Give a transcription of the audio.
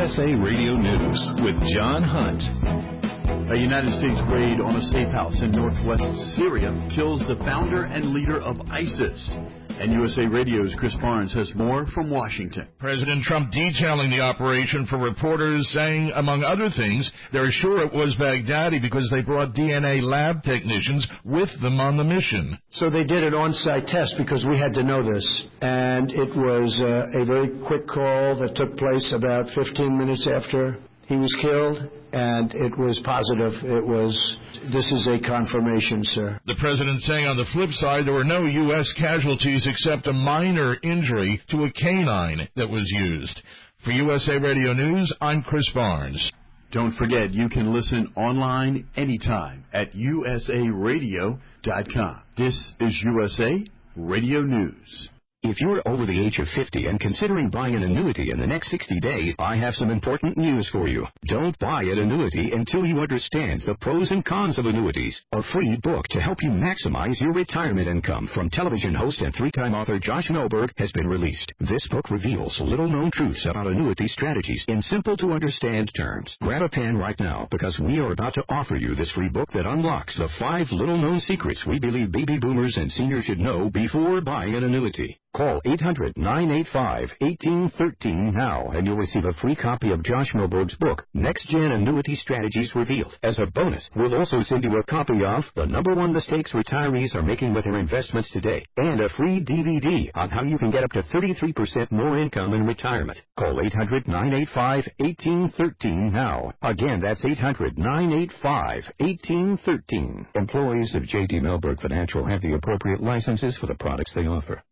USA Radio News with John Hunt. A United States raid on a safe house in northwest Syria kills the founder and leader of ISIS. And USA Radio's Chris Barnes has more from Washington. President Trump detailing the operation for reporters, saying, among other things, they're sure it was Baghdadi because they brought DNA lab technicians with them on the mission. So they did an on-site test because we had to know this. And it was a very quick call that took place about 15 minutes after he was killed, and it was positive. This is a confirmation, sir. The president saying on the flip side there were no U.S. casualties except a minor injury to a canine that was used. For USA Radio News, I'm Chris Barnes. Don't forget, you can listen online anytime at usaradio.com. This is USA Radio News. If you're over the age of 50 and considering buying an annuity in the next 60 days, I have some important news for you. Don't buy an annuity until you understand the pros and cons of annuities. A free book to help you maximize your retirement income from television host and three-time author Josh Melberg has been released. This book reveals little-known truths about annuity strategies in simple-to-understand terms. Grab a pen right now because we are about to offer you this free book that unlocks the 5 little-known secrets we believe baby boomers and seniors should know before buying an annuity. Call 800-985-1813 now, and you'll receive a free copy of Josh Melberg's book, Next Gen Annuity Strategies Revealed. As a bonus, we'll also send you a copy of The #1 Mistakes Retirees Are Making with Their Investments Today, and a free DVD on how you can get up to 33% more income in retirement. Call 800-985-1813 now. Again, that's 800-985-1813. Employees of J.D. Melberg Financial have the appropriate licenses for the products they offer.